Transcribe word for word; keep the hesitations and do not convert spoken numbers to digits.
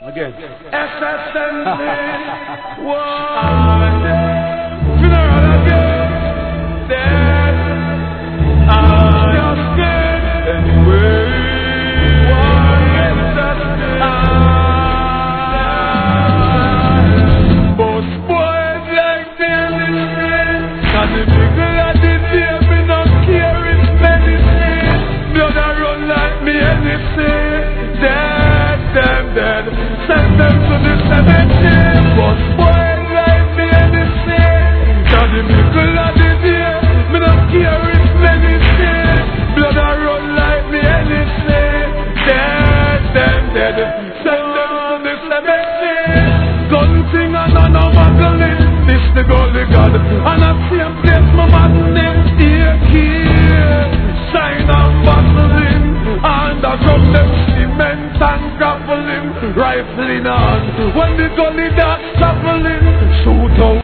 Again. S S N D. One. Funeral again. Dead. I'm just dead. Anyway. One. S S N D. Most boys like me in the street. And the nigga at the day, me not care if medicine. Blood a run like me anything. Dead, them dead. Send them to the cemetery. Most boys like me anything. And the nigga at the day, me not care if medicine. Blood a run like me anything. Dead, them dead. Send them to the cemetery. Gun thing and a no muggling. This the golly god. And I see him place my man named A K. Sign and battle him. And I drop them cement and grapple him. Rifling on. When the golly that